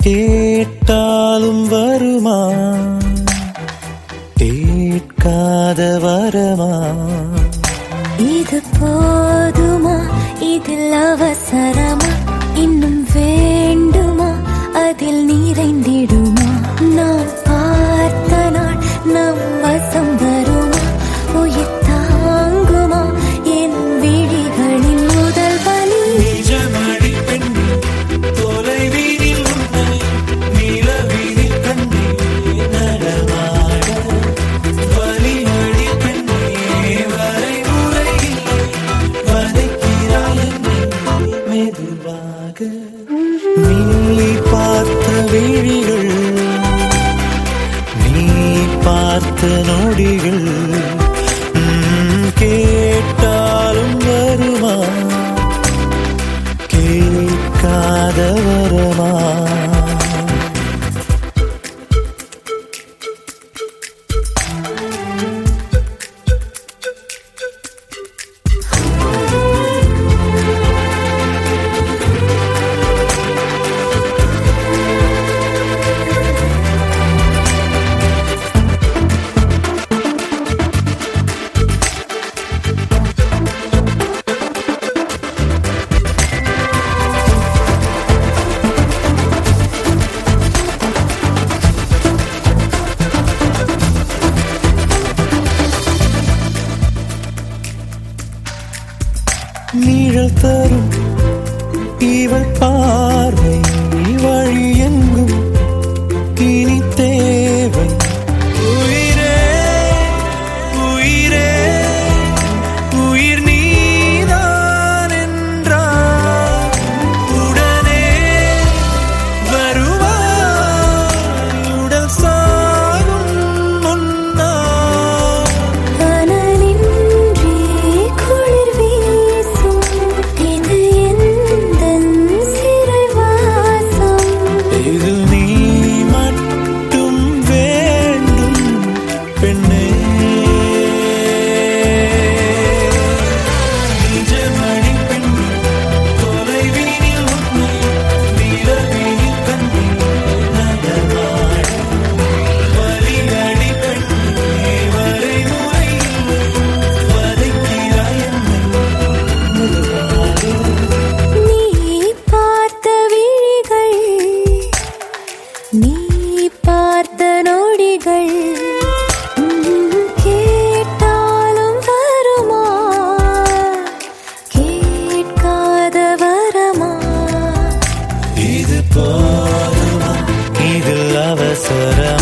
கேட்டாலும் வருமா கேட்காத வரமா? இது போதுமா? இதில் அவசரமா? இன்னும் வேண்டுமா? அதில் நிறைந்திடுமா? நாம் பார்த்த நாள் நம் வசம் வருமா? உயிர் தாங்குமா என் விழிகளின் முதல் வலி? நிஜமடி பெண்ணே தொலைவீதில் உன்னை நிலவீதில் கண்டே நடமாட வலிமடி பெண்ணே வரைமுறை இல்லை வதைக்கிறாய் என்னை மெதுவாக. நீ பார்த்த விழிகள் நீ பார்த்த நொடிகள் கேட்டாலும் வருமா கேட்காத வரமா? நீழல் தரும் இவள் பார்வை வழி எங்கும் இனி தேவை. உயிரே உயிரே உயிர் நீதான் என்றால் உடனே வருவாய் உடல் சாகும் முன்னால். அனலின்றி குளிர் வீசும் இது எந்தன் சிறைவாசம். இது நீ மட்டும் வேண்டும் பெண்ணே. நிஜமடி பெண்ணே தொலைவீதில் உன்னை நிலவீதில் கண்டே நடமாட வலியடி பெண்ணே வரைமுறை இல்லை வதைக்கிறாய் என்னை மெதுவாக. நீ பார்த்த விழிகள் நீ பார்த்த நொடிகள் கேட்டாலும் வருமா கேட்காத வரமா? இது போதுமா? இதில் அவசரமா?